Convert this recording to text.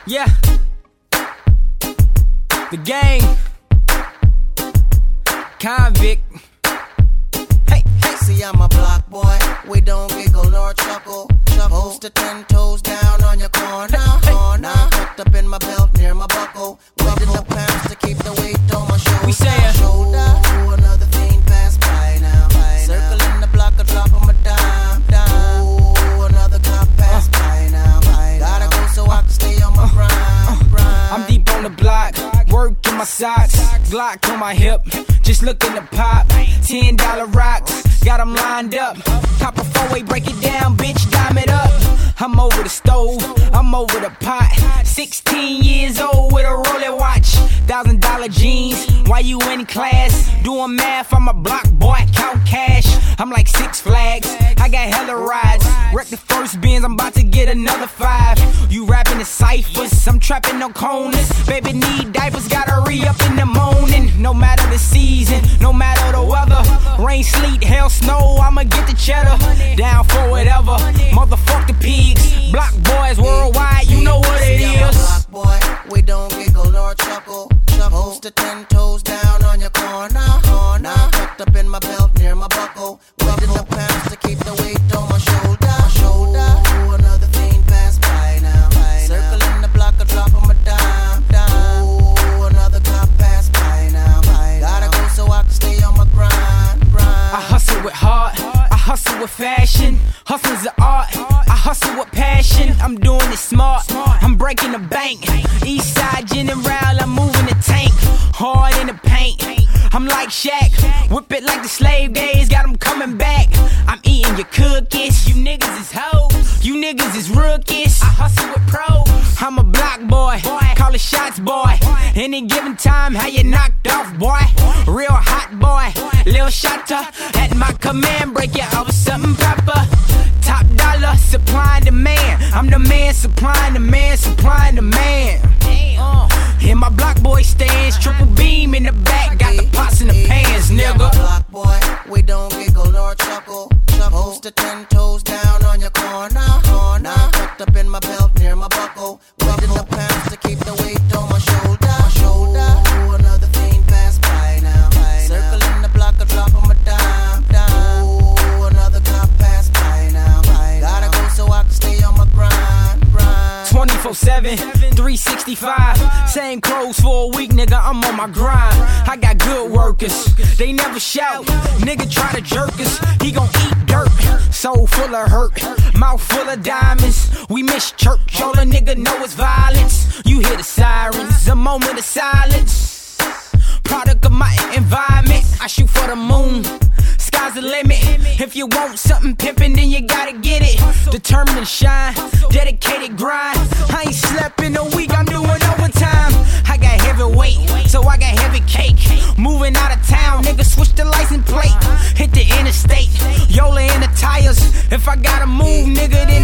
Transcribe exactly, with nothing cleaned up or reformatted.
Yeah. The gang. Convict. Hey, hey. See, I'm a block boy. We don't giggle nor chuckle. Chuckle. Post to ten toes down on your corner. Hey. Corner. Tucked up in my belt near my buckle. Weighted the pounds to keep the weight on my shoulder. We sayin' shoulder. Ooh, another thing pass by now. By Circling the block, a drop of my dime. Dime. Ooh, another cop pass by now. By Gotta go so I can stay on my grind. grind. I'm deep on the block, work in my socks, Glock on my hip, just looking to pop. Ten dollar rocks, got them lined up. Cop a four-way, break it down, bitch, dime it up. I'm over the stove, I'm over the pot. Sixteen years old with a Rolex watch. Thousand dollar jeans, why you in class? Doing math, I'm a block boy, count cash. I'm like Six Flags, I got hella rides. Wreck the first Benz, I'm about to get another five. You rapping the ciphers, I'm trapping no corners. Baby need diapers, gotta re-up in the morning. No matter the season, no matter the weather. Rain, sleet, hail, snow, I'ma get the cheddar. Down for whatever, motherfuck the pigs. Block boys worldwide, you know what it is. Block boy, we don't giggle nor chuckle. Post to ten toes down on your corner. Corner. Tucked up in my belt near my buckle. Weighted the pounds to keep the weight on my shoulder. Shoulder. Ooh, another thing pass by now. By Circling the block, a drop of my dime. Dime. Ooh, another cop pass by now. By Gotta go so I can stay on my grind. Grind. I hustle with heart, I hustle with fashion. Hustle's an art, I hustle with passion. I'm doing it smart, I'm breaking the bank. East side, gin and round, I'm moving the tank. Hard in the paint, I'm like Shaq. Whip it like the slave days, got them coming back. I'm eating your cookies, you niggas is hoes. You niggas is rookies, I hustle with pros. I'm a block boy, call it shots boy. Any given time, how you knocked off boy. Real hot boy, lil shotter. At my command, break it off something proper. Top dollar, supply and demand. I'm the man, supplying the man, supplying the man. Uh, in my block boy stands, triple beam in the back, got the pots in the pans, nigga. Block boy, we don't giggle nor chuckle. Post to ten toes down on your corner. Corner. Tucked up in my belt near my buckle. Weighted the pounds to keep the weight on my shoulder. Shoulder. Ooh, another thing pass by now. By Circling the block, a drop of my dime. Dime. Ooh, another cop pass by now. By Gotta go so I can stay on my grind. Grind. twenty-four seven, three sixty-five. Same clothes for a week, nigga, I'm on my grind. I got good workers, they never shout. Nigga try to jerk us, he gon' eat dirt. Soul full of hurt, mouth full of diamonds. We miss church, all a nigga know is violence. You hear the sirens, a moment of silence. Product of my environment, I shoot for the moon. Sky's the limit. If you want something pimpin', then you gotta get it. Determined to shine, dedicated grind. I ain't slept in a week, I'm doing overtime. I got heavy weight, so I got heavy cake. Moving out of town, nigga, switch the license plate. Hit the interstate, Yola in the tires. If I gotta move, nigga, then